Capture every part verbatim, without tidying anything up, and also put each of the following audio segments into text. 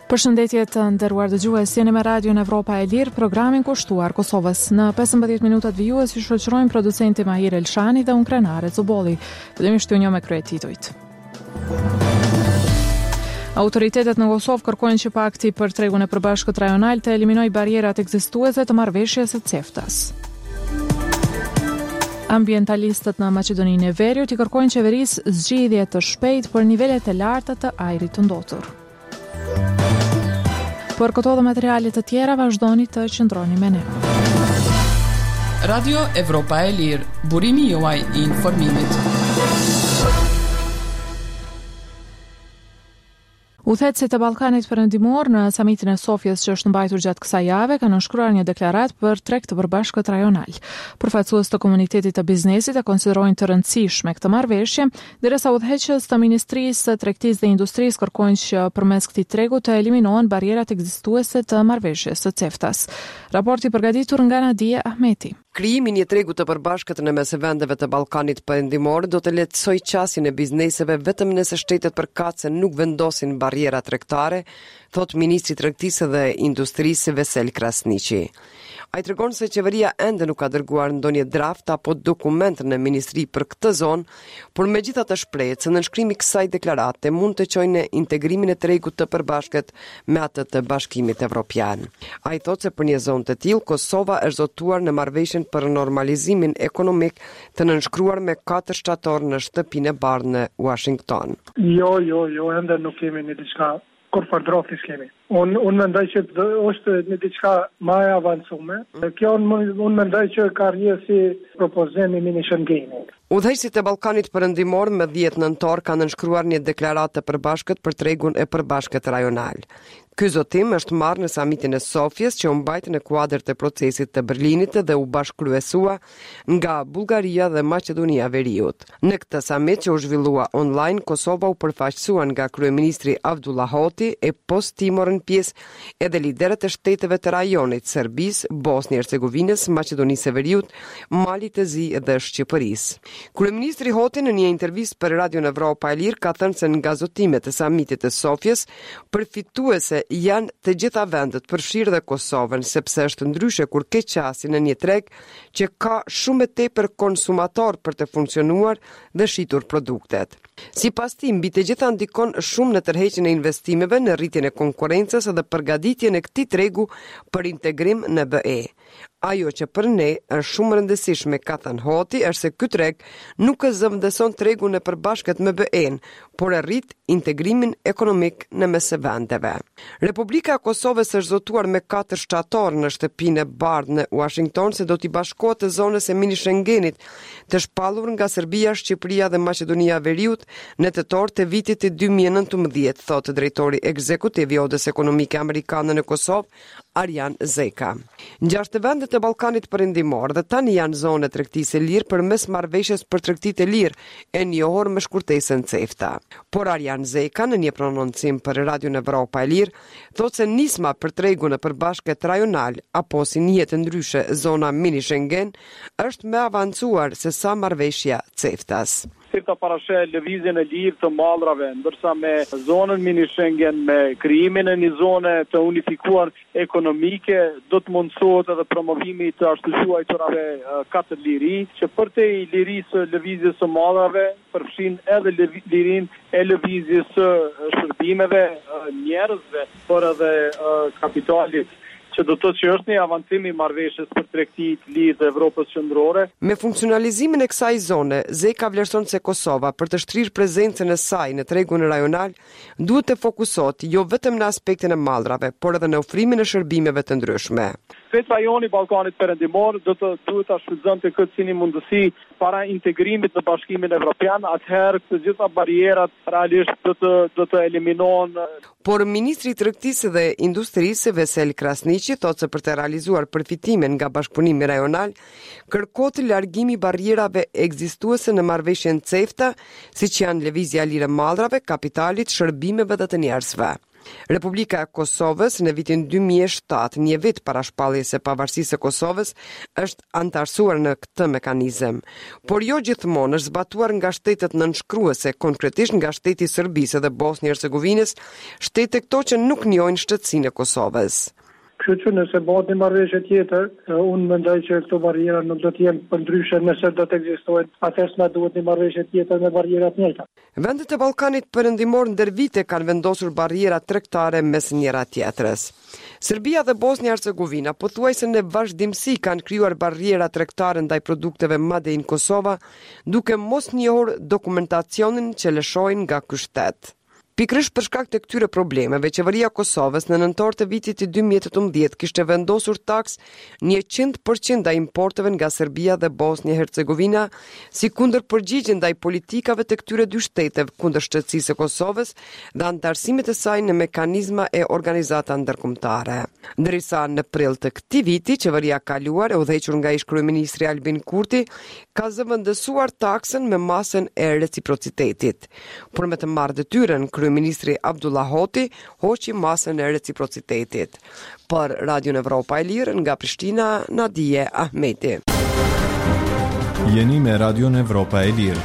Përshëndetje të nderuar dëgjues, jeni me Radion Evropa e Lirë, programin kushtuar Kosovës. Në pesëmbëdhjetë minutat vijues ju shoqërojmë producenti Mahir Elshani dhe unë Krenare Zubolli. Fillimisht ju njoh me kryetitujt. Autoritetet në Kosovë kërkojnë që pakti për tregun e përbashkët rajonal të eliminojë barierat ekzistuese të marrëveshjes së CEFTA-s. Ambientalistët në Maqedoninë e Veriut i kërkojnë qeverisë zgjidhje të shpejtë për nivelet e larta të ajrit të ndotur. Për këto dhe materialet të tjera vazhdoni të qëndroni me ne. Radio Evropa e Lirë, burimi juaj i informimit. Udhëheqësit e Ballkanit Perëndimor në samitin e Sofjes që është mbajtur gjatë kësaj jave kanë nënshkruar një deklaratë për treg të përbashkët rajonal. Përfaqësues të komunitetit të biznesit e konsiderojnë të rëndësishme këtë marrëveshje, derisa udhëheqës të Ministrisë së Tregtisë dhe Industrisë kërkojnë që përmes këtij tregu të eliminohen barierat ekzistuese të marrëveshjes së CEFTA-s. Raporti përgatitur nga Nadia Ahmeti. Krijimi i një tregu të përbashkët në mes vendeve të Ballkanit Perëndimor do të lehtësojë qasjen e bizneseve vetëm nëse shtetet përkatëse nuk vendosin barriera tregtare, thot ministri i Tregtisë dhe Industrisë Vesel Krasniqi. Ai tregon se qeveria ende nuk ka dërguar ndonjë draft apo dokument në ministri për këtë zonë, por megjithatë shprehet se nënshkrimi i kësaj deklarate mund të çojë në integrimin e tregut të përbashkët me atë të Bashkimit Evropian. Ai thotë se për një zonë të tillë Kosova është zotuar në marrëveshjen për normalizimin ekonomik të nënshkruar me katër shtator në shtëpinë e bardhë në Washington. Jo, jo, jo, ende nuk kemi një diçka kur përdrofi skemi. Unë un mendoj që është një diçka më e avancuar. Kjo unë un mendoj që ka rrjedhë si propozimi mini Schengeni. Udhëheqësit e Ballkanit Perëndimor me dhjetë nëntor kanë nënshkruar një deklaratë të përbashkët për tregun e përbashkët rajonal. Ky zotim është marrë në samitin e Sofjes që u mbajt në kuadër të procesit të Berlinit dhe u bashkëkryesua nga Bullgaria dhe Maqedonia e Veriut. Në këtë samit që u zhvillua online, Kosova u përfaqësua nga kryeministri Avdullah Hoti e post morën pjesë edhe liderët e shteteve të rajonit Serbisë, Bosnjë Hercegovinës, Maqedonisë së Veriut, Malit të Zi dhe Shqipërisë. Kryeministri Hoti në një intervistë për Radion Evropa e Lirë ka thënë se nga zotimet e samitit të Sofjes, përfituese janë të gjitha vendet, përfshirë dhe Kosovën, sepse është ndryshe kur ke qasje në një treg që ka shumë e tepër konsumator për të funksionuar dhe shitur produktet. Sipas tij, mbi të gjitha ndikon shumë në tërheqjen e investimeve, në rritjen e konkurrencës dhe përgatitjen e këtij tregu për integrim në B E. Ajo që për ne është shumë rëndësishme, ka thënë Hoti, është se ky treg nuk e zëvendëson tregun e përbashkët me B E-n, por e rrit integrimin ekonomik në mes vendeve. Republika e Kosovës është zotuar me katër shtator në shtëpinë e bardhë në Washington se do t'i bashkohet të zonës e mini Schengenit, të shpallur nga Serbia, Shqipëria dhe Maqedonia e Veriut në tetor të vitit të dy mijë e nëntëmbëdhjetë, thotë drejtori ekzekutiv i Odës Ekonomike Amerikane në Kosovë, Arjan Zeka. Gjashtë vendet e Ballkanit Perëndimor dhe tani janë zonë tregtisë e lirë përmes marrëveshjes për tregtitë e lirë e njohur me shkurtesën CEFTA. Por Arjan Zeka në një prononcim për Radion Evropa e Lirë thotë se nisma për tregun e përbashkët rajonal apo si njihet ndryshe zona mini Schengen është më avancuar se sa marrëveshja CEFTA-s. CEFTA parasheh lëvizjen e lirë të mallrave, ndërsa me zonën mini Schengen, me krijimin e një zone të unifikuar ekonomike, do të mundësohet edhe promovimi të ashtu quajturave katër liri, që për te i lirisë lëvizjes së mallrave përfshin edhe lirinë e lëvizjes së shërbimeve, njerëzve, por edhe kapitalit, që do të thotë që është një avancim i marrëveshjes për tregtinë të lirë të Evropës qendrore. Me funksionalizimin e kësaj zone, Zeka vlerëson se Kosova për të shtrirë prezencën e saj në tregun rajonal duhet të fokusohet jo vetëm në aspektin e mallrave, por edhe në ofrimin e shërbimeve të ndryshme. Vetë rajoni i Ballkanit Perëndimor do të duhet ta shfrytëzonte këtë si një mundësi para integrimit në Bashkimin Evropian, atëherë të gjitha barrierat realisht do të do të eliminohen. Por ministri i Tregtisë dhe Industrisë Vesel Krasniqi thotë se për të realizuar përfitimin nga bashkëpunimi rajonal, kërkohet largimi i barrierave ekzistuese në marrëveshjen CEFTA, siç janë lëvizja e lirë e mallrave, kapitalit, shërbimeve dhe të njerëzve. Republika e Kosovës në vitin dy mijë e shtatë, një vit para shpalljes së pavarësisë së Kosovës, është antarësuar në këtë mekanizëm, por jo gjithmonë është zbatuar nga shtetet nënshkruese, konkretisht nga shteti i Serbisë dhe Bosnjë Hercegovinës, shtete këto që nuk njohin shtetësinë e Kosovës. Kështu që nëse bëhet një marrëveshje tjetër, unë mendoj që këto barriera nuk do të jenë përndryshe nëse do të ekzistojnë, atëherë na duhet një marrëveshje tjetër me barriera të njëjta. Vendet e Ballkanit Perëndimor ndër vite kanë vendosur barriera tregtare mes njëra tjetrës. Serbia dhe Bosnja Hercegovina pothuajse në vazhdimsi kanë krijuar barriera tregtare ndaj produkteve Made in Kosova, duke mos njohur dokumentacionin që lëshojnë nga ky shtet. Pikërisht për shkak të këtyre problemeve, qeveria e Kosovës në nëntor të vitit dy mijë e tetëmbëdhjetë kishte vendosur taks njëqind përqind ndaj importeve nga Serbia dhe Bosnja Hercegovina, si kundërpërgjigje ndaj politikave të këtyre dy shteteve kundër shtetësisë së Kosovës dhe antarësimit të saj në mekanizma e organizata ndërkombëtare. Ndërsa në prill të këtij viti, qeveria kaluar e udhëhequr nga ish kryeministri Albin Kurti ka zëvendësuar taksën me masën e reciprocitetit. Por me të marrë detyrën, Ministri Abdullah Hoti hoqi masën e reciprocitetit. Për Radion Evropa e Lirë nga Prishtina, Nadije Ahmeti. Jeni me Radion Evropa e Lirë.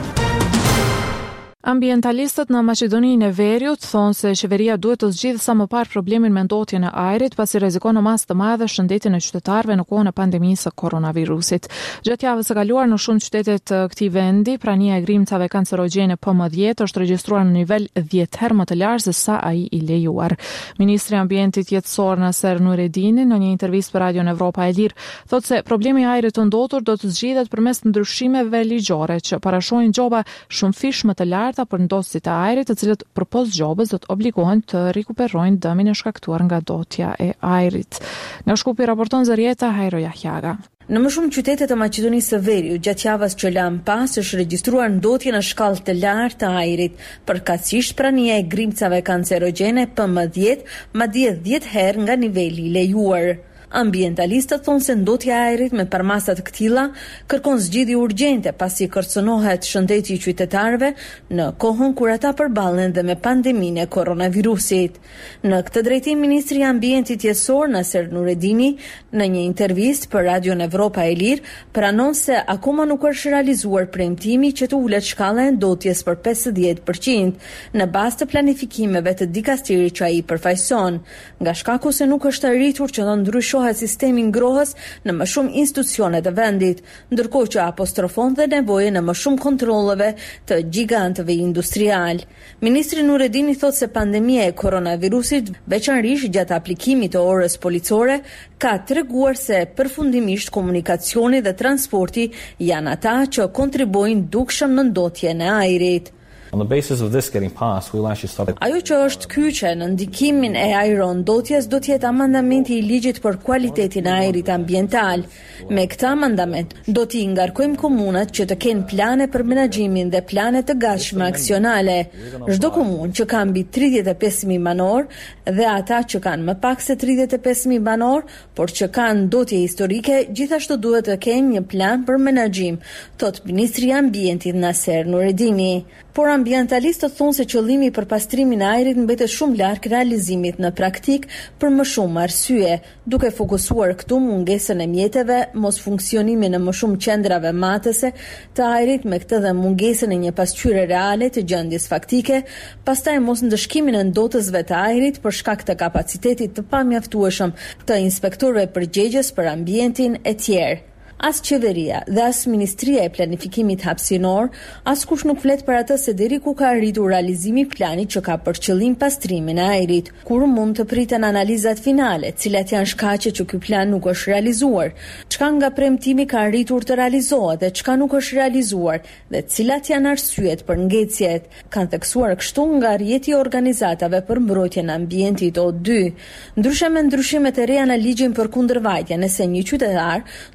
Ambientalistët në Maqedoninë e Veriut thonë se qeveria duhet të zgjidhë sa më parë problemin me ndotjen e ajrit, pasi rrezikon në masë të madhe shëndetin e qytetarëve në kohën e pandemisë së koronavirusit. Gjatë javës së kaluar në shumë qytete të këtij vendi, prania e grimcave kancerogjene P M dhjetë është regjistruar në nivel dhjetë herë më të lartë se sa ai i lejuar. Ministri i Ambientit Jetësor Naser Nuretdini në një intervistë për Radion Evropa e Lirë thotë se problemi i ajrit të ndotur do të zgjidhet përmes ndryshimeve ligjore që parashojnë gjoba shumë fish më të lartë për ndosësit e ajrit, të cilët përpos gjobës do të obligohen të rikuperojnë dëmin e shkaktuar nga dotja e ajrit. Nga Shkupi raporton Zërieta Hajro Jahjaga. Në më shumë qytete të Maqedonisë së Veriut, gjatë javës që lan pas, është regjistruar ndotje në shkallë të lartë të ajrit, përkatësisht prania e grimcave kancerogjene P M dhjetë, madje dhjetë herë nga niveli i lejuar. Ambientalistët thonë se ndotja e ajrit me përmasa të këtilla kërkon zgjidhje urgjente pasi kërcënohet shëndeti i qytetarëve në kohën kur ata përballen dhe me pandeminë e koronavirusit. Në këtë drejtim, ministri i Ambientit Jetësor Naser Nuretdini në një intervistë për Radion Evropa e Lirë pranon se akoma nuk është realizuar premtimi që të ulet shkalla e ndotjes për pesëdhjetë përqind në bazë të planifikimeve të dikastirit që ai përfaqëson, nga shkaku se nuk është arritur që të ndryshojë sistemi ngrohës në më shumë institucione të vendit, ndërkohë që apostrofon dhe nevojën e më shumë kontrolleve të gjigantëve industrial. Ministri Nuretdini thotë se pandemia e koronavirusit, veçanërisht gjatë aplikimit të orës policore, ka treguar se përfundimisht komunikacioni dhe transporti janë ata që kontribuojnë dukshëm në ndotjen e ajrit. On the basis of this getting passed, we'll actually start. Ajo që është kyçe në ndikimin e ajrondotjes do të jetë amandamenti i ligjit për kualitetin e ajrit ambiental. Me këtë amandament do t'i ngarkojmë komunat që të kenë plane për menaxhimin dhe plane të gatshme aksionale. Çdo komunë që ka mbi tridhjetë e pesë mijë banor dhe ata që kanë më pak se tridhjetë e pesë mijë banor, por që kanë ndotje historike, gjithashtu duhet të kenë një plan për menaxhim, thot ministri i Ambientit Naser Nuretdini. Por ambientalistët thonë se qëllimi për pastrimin e ajrit mbetet shumë larg realizimit në praktik për më shumë arsye, duke fokusuar këtu mungesën e mjeteve, mos funksionimin e më shumë qendrave matëse të ajrit, me këtë dhe mungesën e një pasqyre reale të gjendjes faktike, pastaj mos ndëshkimin e ndotësve të ajrit për shkak të kapacitetit të pamjaftueshëm të inspektorëve përgjegjës për ambientin e tjerë. As qeveria dhe as Ministria e Planifikimit Hapësinor, as kush nuk flet për atë se deri ku ka arritur realizimi i planit që ka për qëllim pastrimin e ajrit, kur mund të priten analizat finale, cilat janë shkaqet që ky plan nuk është realizuar, çka nga premtimi ka arritur të realizohet dhe çka nuk është realizuar, dhe cilat janë arsyet për ngecjet, kanë theksuar kështu nga rrjeti i organizatave për mbrojtjen e ambientit O dy. Ndryshe me ndryshimet e reja në ligjin për kundërvajtjen, nëse një qytetar do të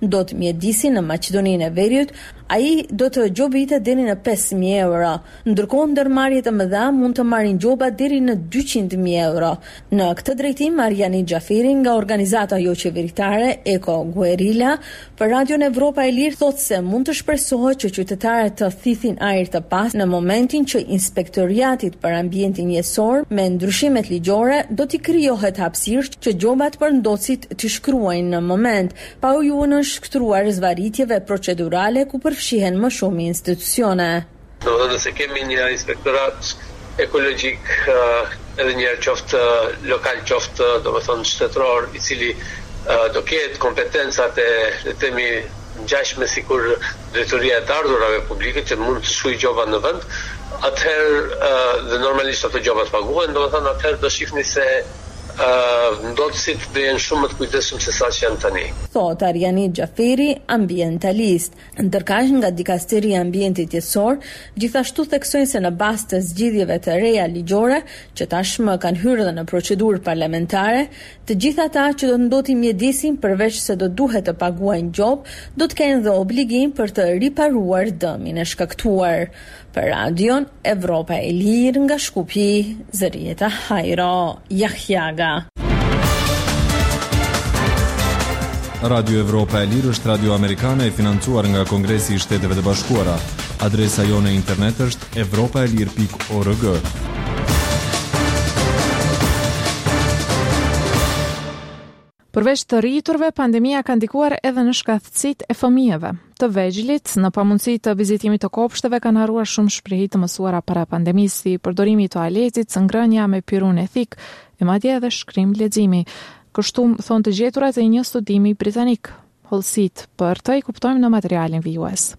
mjedisi në Maqedoninë e Veriut, ai do të gjobitet deri në pesë mijë euro, ndërkohë ndërmarrjet e mëdha mund të marrin gjoba deri në dyqind mijë euro. Në këtë drejtim, Arjanit Xhaferi nga organizata jo qeveritare Eko Guerilla për Radion Evropa e Lirë thotë se mund të shpresohet që qytetarët të thithin ajër të pastë në momentin që Inspektoriatit për Ambientin Jetësor me ndryshimet ligjore do t'i krijohet hapësirë që gjobat për ndocit të shkruajnë në moment, pa u nënshtruar zvarritjeve procedurale ku përfshihen më shumë institucione. Do të thotë se kemi një inspektorat ekologjik uh, edhe një qoftë uh, lokal qoftë do të thonë shtetëror i cili uh, do ketë kompetencat e le të themi ngjashme sikur drejtoria e të ardhurave publike që mund të shkruajë gjoba në vend, atëherë uh, dhe normalisht ato gjoba të paguhen, do të thonë atëherë do shihni se Uh, ndotësit dhe jenë shumë më të kujdesshëm se sa që janë tani. Thot Arjanit Xhaferi, ambientalist. Ndërkaq nga Dikasteria e Ambientit Jetësor, gjithashtu theksojnë se në bazë të zgjidhjeve të reja ligjore, që tashmë kanë hyrë dhe në procedurë parlamentare, të gjithë ata që do të ndotin mjedisin përveç se do duhet të paguajnë gjobë, do të kenë dhe obligim për të riparuar dëmin e shkaktuar. Për Radion Evropa e Lirë nga Shkupi, Zërieta Hajro, Jahjaga. Radio Evropa e Lirë është radio amerikane e financuar nga Kongresi i Shteteve të Bashkuara. Adresa jone internet është evropaelir pikë org. Përveç të rriturve, pandemia ka ndikuar edhe në shkatësitë e fëmijëve. Të vegjëlit, në pamundësi të vizitimit të kopshteve kanë harruar shumë shprehje të mësuara para pandemisë, si përdorimi i toaletit, ngrënia me pirun etik, e madje edhe shkrim leximi. Kështu thonë të gjeturat e një studimi britanik. Hollësit për të i kuptojmë në materialin vijues.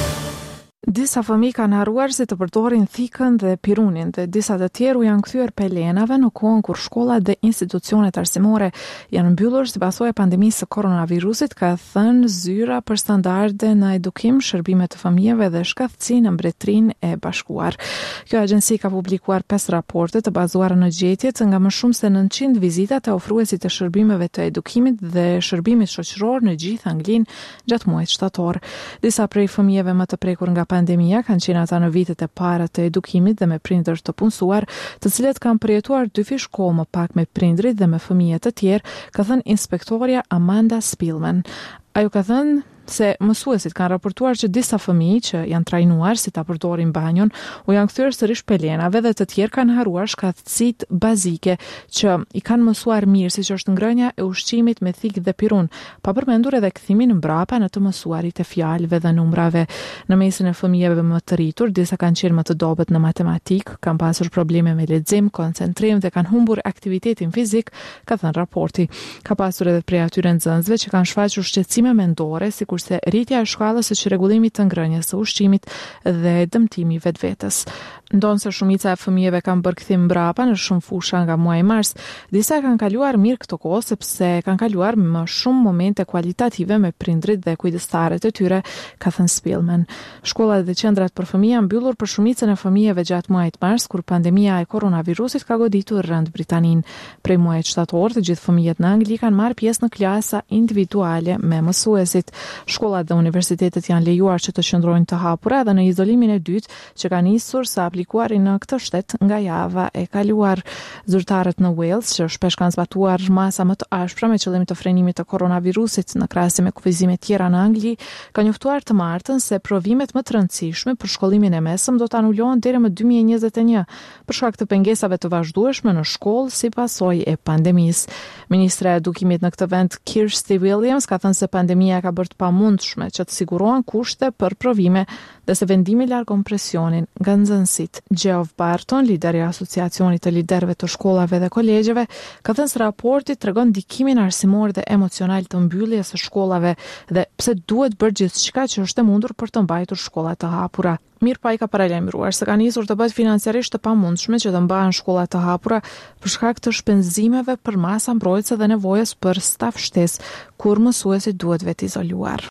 Disa fëmijë kanë harruar si të përdorin thikën dhe pirunin dhe disa të tjerë janë kthyer pelenave në kohën kur shkollat dhe institucionet arsimore janë mbyllur si pasojë e pandemisë së koronavirusit, ka thënë zyra për standarde në edukim, shërbime të fëmijëve dhe shkatësi në Mbretërinë e Bashkuar. Kjo agjenci ka publikuar pesë raporte të bazuara në gjetjet nga më shumë se nëntëqind vizita të ofruesit të shërbimeve të edukimit dhe shërbimit shoqëror në gjithë Anglinë gjatë muajit shtator. Disa prej fëmijëve më të prekur nga pandemia kanë qenë ata në vitet e para të edukimit dhe me prindër të punësuar, të cilët kanë përjetuar dy fish kohë më pak me prindrit dhe me fëmijë të tjerë, ka thënë inspektoria Amanda Spillman. Ajo ka thënë se mësuesit kanë raportuar që disa fëmijë që janë trajnuar si ta përdorin banjon u janë kthyer sërish pelenave dhe të tjerë kanë harruar shkatësitë bazike që i kanë mësuar mirë, siç është ngrënia e ushqimit me thikë dhe pirun, pa përmendur edhe kthimin mbrapa në të mësuarit e fjalëve dhe numrave. Në mesin e fëmijëve më të rritur, disa kanë qenë më të dobët në matematik, kanë pasur probleme me lexim, koncentrim dhe kanë humbur aktivitetin fizik, ka thënë raporti. Ka pasur edhe prej atyre nxënësve që kanë shfaqur shqetësime mendore, sikur se rritja e shkallës së rregullimit të ngrënies së ushqimit dhe dëmtimi vetvetes. Ndonë se shumica e fëmijëve kanë bërë kthim mbrapa në shumë fusha nga muaji mars, disa kanë kaluar mirë këto kohë sepse kanë kaluar më shumë momente kualitative me prindrit dhe kujdestarët e tyre, ka thënë Spillman. Shkollat dhe qendrat për fëmijë janë mbyllur për shumicën e fëmijëve gjatë muajit mars, kur pandemia e koronavirusit ka goditur rënd Britaninë. Prej muajit shtator, të gjithë fëmijët në Angli kanë marrë pjesë në klasa individuale me mësuesit. Shkollat dhe universitetet janë lejuar që të qëndrojnë të hapura dhe në izolimin e dytë që ka nisur sa aplikuari në këtë shtet nga java e kaluar. Zyrtarët në Wales, që shpesh kanë zbatuar masa më të ashpra me qëllim të frenimit të koronavirusit në krahasim me kufizime tjera në Angli, kanë njoftuar të martën se provimet më të rëndësishme për shkollimin e mesëm do të anulohen deri më dy mijë e njëzet e një për shkak të pengesave të vazhdueshme në shkollë si pasojë e pandemisë. Ministra e Edukimit në këtë vend, Kirsty Williams, ka thënë se pandemia ka bërë të pamundshme që të sigurohen kushte për provime dhe se vendimi largon presionin nga nxënësit. Geoff Barton, lideri i Asociacionit të Liderëve të Shkollave dhe Kolegjeve, ka thënë se raporti tregon ndikimin arsimor dhe emocional të mbylljes së shkollave dhe pse duhet bërë gjithçka që është e mundur për të mbajtur shkollat të hapura. Mirë pa i ka paralajmëruar se ka nisur të bëhet financiarisht të pamundshme që të mbahen shkollat të hapura për shkak të shpenzimeve për masa mbrojtëse dhe nevojës për staf shtesë kur mësuesit duhet vetë izoluar.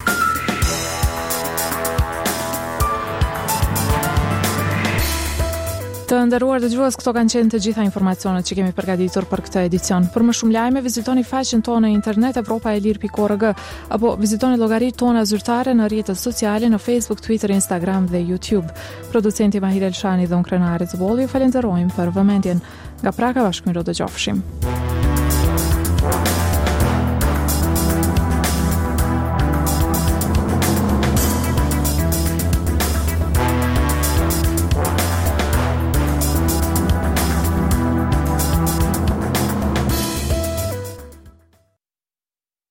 Të nderuar dëgjues, këto kanë qenë të gjitha informacionet që kemi përgatitur për këtë edicion. Për më shumë lajme, vizitoni faqen tonë në internet evropa e lirë pikë org apo vizitoni llogaritë tona zyrtare në rrjetet sociale në Facebook, Twitter, Instagram dhe YouTube. Producenti Mahir Elshani dhe unë krenare të bolli, falenderojmë për vëmendjen. Nga Praka, bashkëmirë do dëgjofshim.